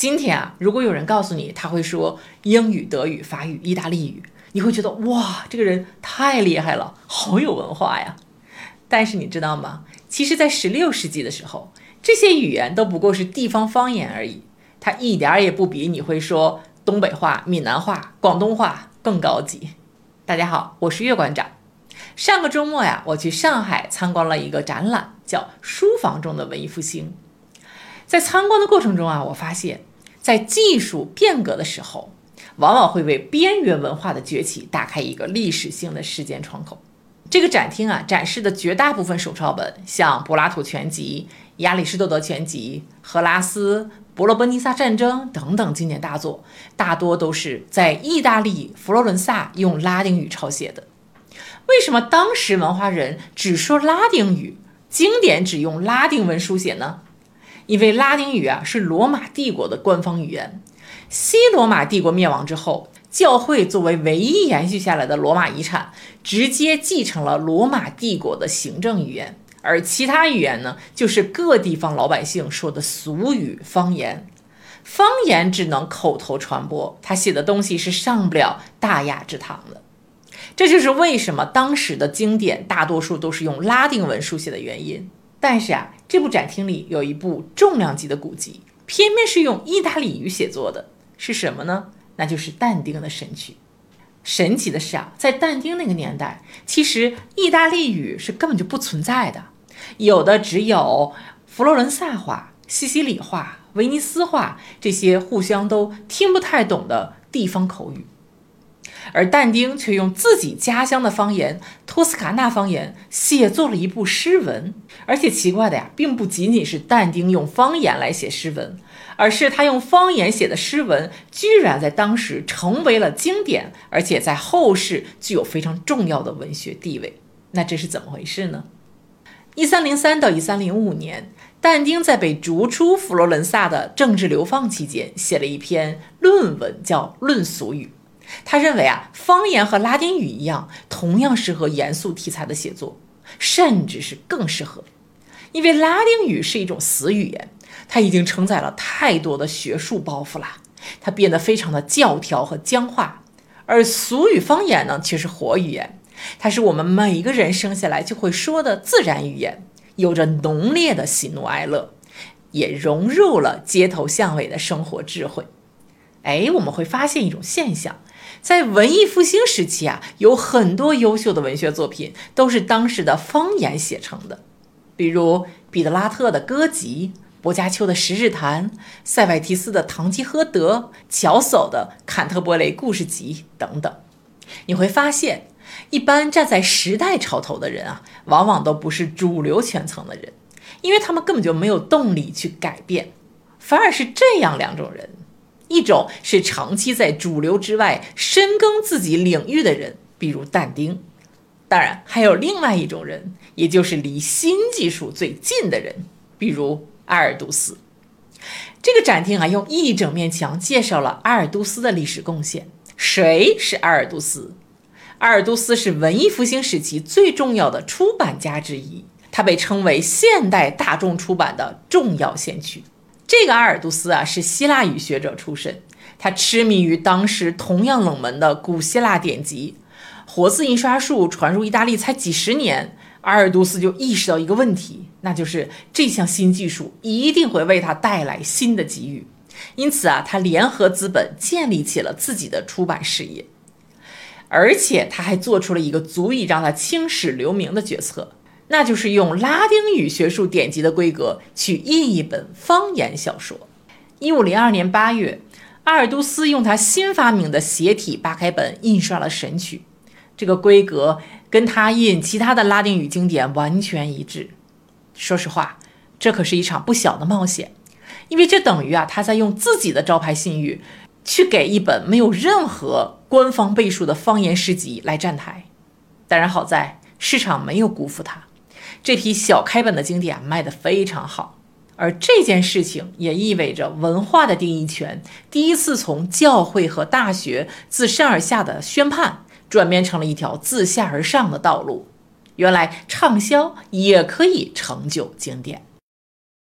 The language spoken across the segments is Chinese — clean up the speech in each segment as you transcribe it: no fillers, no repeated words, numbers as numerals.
今天啊，如果有人告诉你他会说英语、德语、法语、意大利语，你会觉得哇，这个人太厉害了，好有文化呀。但是你知道吗？其实在16世纪的时候，这些语言都不过是地方方言而已，它一点也不比你会说东北话、闽南话、广东话更高级。大家好，我是岳馆长。上个周末呀，我去上海参观了一个展览，叫书房中的文艺复兴。在参观的过程中啊，我发现在技术变革的时候，往往会为边缘文化的崛起打开一个历史性的时间窗口。这个展厅啊，展示的绝大部分手抄本，像柏拉图全集、亚里士多德全集、荷拉斯、伯罗奔尼撒战争等等经典大作，大多都是在意大利佛罗伦萨用拉丁语抄写的。为什么当时文化人只说拉丁语，经典只用拉丁文书写呢？因为拉丁语啊是罗马帝国的官方语言。西罗马帝国灭亡之后，教会作为唯一延续下来的罗马遗产，直接继承了罗马帝国的行政语言，而其他语言呢，就是各地方老百姓说的俗语、方言。方言只能口头传播，他写的东西是上不了大雅之堂的。这就是为什么当时的经典大多数都是用拉丁文书写的原因。但是啊，这部展厅里有一部重量级的古籍，偏偏是用意大利语写作的，是什么呢？那就是但丁的《神曲》。神奇的是啊，在但丁那个年代，其实意大利语是根本就不存在的，有的只有佛罗伦萨话、西西里话、威尼斯话这些互相都听不太懂的地方口语。而但丁却用自己家乡的方言托斯卡纳方言写作了一部诗文，而且奇怪的呀，并不仅仅是但丁用方言来写诗文，而是他用方言写的诗文居然在当时成为了经典，而且在后世具有非常重要的文学地位。那这是怎么回事呢？1303到1305年，但丁在被逐出佛罗伦萨的政治流放期间，写了一篇论文，叫《论俗语》。他认为啊，方言和拉丁语一样，同样适合严肃题材的写作，甚至是更适合。因为拉丁语是一种死语言，它已经承载了太多的学术包袱了，它变得非常的教条和僵化。而俗语方言呢，却是活语言，它是我们每一个人生下来就会说的自然语言，有着浓烈的喜怒哀乐，也融入了街头巷尾的生活智慧。我们会发现一种现象，在文艺复兴时期啊，有很多优秀的文学作品都是当时的方言写成的，比如彼得拉特的歌集、薄伽丘的十日谈、塞外提斯的堂吉诃德、乔叟的坎特伯雷故事集等等。你会发现，一般站在时代潮头的人啊，往往都不是主流圈层的人，因为他们根本就没有动力去改变，反而是这样两种人。一种是长期在主流之外深耕自己领域的人，比如但丁。当然还有另外一种人，也就是离新技术最近的人，比如阿尔都斯。这个展厅啊，用一整面墙介绍了阿尔都斯的历史贡献。谁是阿尔都斯？阿尔都斯是文艺复兴时期最重要的出版家之一，他被称为现代大众出版的重要先驱。这个阿尔都斯啊，是希腊语学者出身，他痴迷于当时同样冷门的古希腊典籍。活字印刷术传入意大利才几十年，阿尔都斯就意识到一个问题，那就是这项新技术一定会为他带来新的机遇。因此啊，他联合资本建立起了自己的出版事业，而且他还做出了一个足以让他青史留名的决策，那就是用拉丁语学术典籍的规格去印一本方言小说。1502年8月，阿尔都斯用他新发明的斜体八开本印刷了《神曲》，这个规格跟他印其他的拉丁语经典完全一致。说实话，这可是一场不小的冒险，因为这等于他在用自己的招牌信誉去给一本没有任何官方背书的方言诗集来站台。当然好在市场没有辜负他，这批小开本的经典卖得非常好。而这件事情也意味着文化的定义权第一次从教会和大学自上而下的宣判，转变成了一条自下而上的道路。原来畅销也可以成就经典。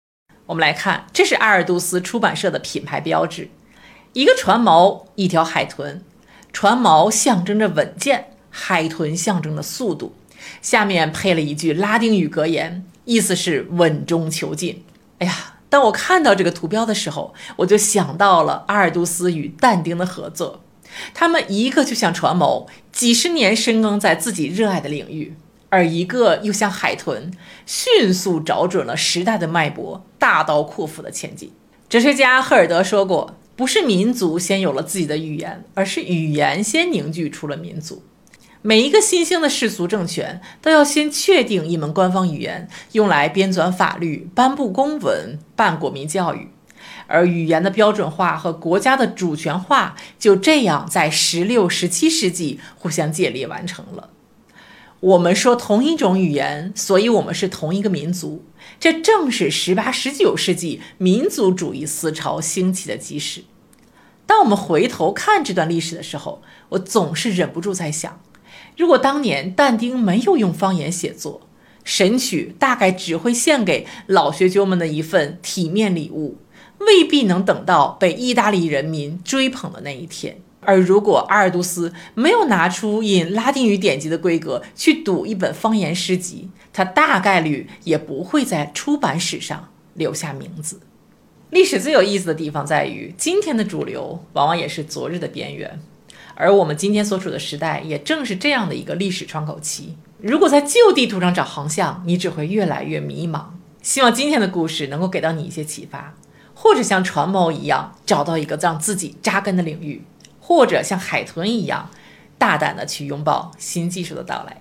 我们来看，这是阿尔杜斯出版社的品牌标志，一个船锚，一条海豚，船锚象征着稳健，海豚象征着速度，下面配了一句拉丁语格言，意思是稳中求进。哎呀，当我看到这个图标的时候，我就想到了阿尔杜斯与但丁的合作，他们一个就像船锚，几十年深耕在自己热爱的领域，而一个又像海豚，迅速找准了时代的脉搏，大刀阔斧的前进。哲学家赫尔德说过，不是民族先有了自己的语言，而是语言先凝聚出了民族。每一个新兴的世俗政权都要先确定一门官方语言，用来编纂法律、颁布公文、办国民教育。而语言的标准化和国家的主权化就这样在16、17世纪互相借力完成了。我们说同一种语言，所以我们是同一个民族，这正是18、19世纪民族主义思潮兴起的基石。当我们回头看这段历史的时候，我总是忍不住在想，如果当年但丁没有用方言写作，神曲大概只会献给老学究们的一份体面礼物，未必能等到被意大利人民追捧的那一天。而如果阿尔杜斯没有拿出引拉丁语典籍的规格去赌一本方言诗集，他大概率也不会在出版史上留下名字。历史最有意思的地方在于，今天的主流往往也是昨日的边缘，而我们今天所处的时代也正是这样的一个历史窗口期。如果在旧地图上找航向，你只会越来越迷茫。希望今天的故事能够给到你一些启发，或者像船锚一样找到一个让自己扎根的领域，或者像海豚一样大胆地去拥抱新技术的到来。